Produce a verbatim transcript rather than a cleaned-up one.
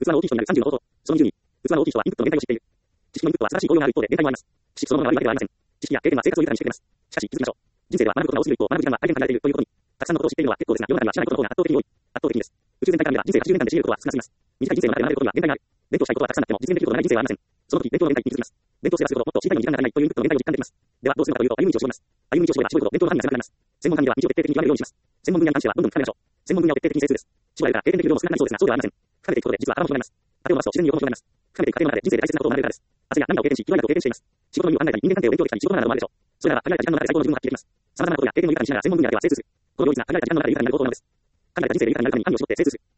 器の大きい人になるさんじゅうの方法。そのにじゅうに、器の大きい人はインプットの限界を知っている。知識のインプットは素晴らしい効用がある一方で限界もあります。知識そのものが悪いわけではありません。知識や経験が生活を豊かにしてくれます。しかし、気づきましょう。人生では学ぶことが多すぎる一方、学ぶ時間は相手に限られているということに。たくさんのことを知っているのは結構ですが、世の中には知らないことの方が圧倒的に多い。圧倒的にです。宇宙全体から見れば人生はちじゅうねんかんで知り得ることは少なすぎます。短い人生の中で学べることには限界がある。勉強したいことはたくさんあっても実現できることがない人生はありません。その時、勉強の限界に気づきます。勉強すればするほどもっと知りたいのに時間が足りないというインプットの限界を実感できます。ではどうするのかというと、歩み道を絞ります。歩み道を絞れば絞るほど勉強の範囲が狭くなります。専門家には道を徹底的に極めるようにします。専門分野に関してはどんどん深めましょう。専門分野を徹底的に精通です。絞られたら経験できる量も少なくなりそうですが、そうではありません。深めていくことで実は頭も広がります。手を伸ばすと自然に横も広がります。深めていく過程の中で人生で大切なことを学べるからです。明日が何かを経験し、極めたことを経験しています。仕事の意味を考えたり、人間関係を勉強できたり、仕事のようなどもあるでしょう。それらは限られた時間の中で最高の自分を発揮できます。様々なことや経験を豊かにしながら専門分野では精通する。この両立が限られた時間の中で豊かになる方法なのです。限られた人生で豊かになるために範囲を絞って精通する。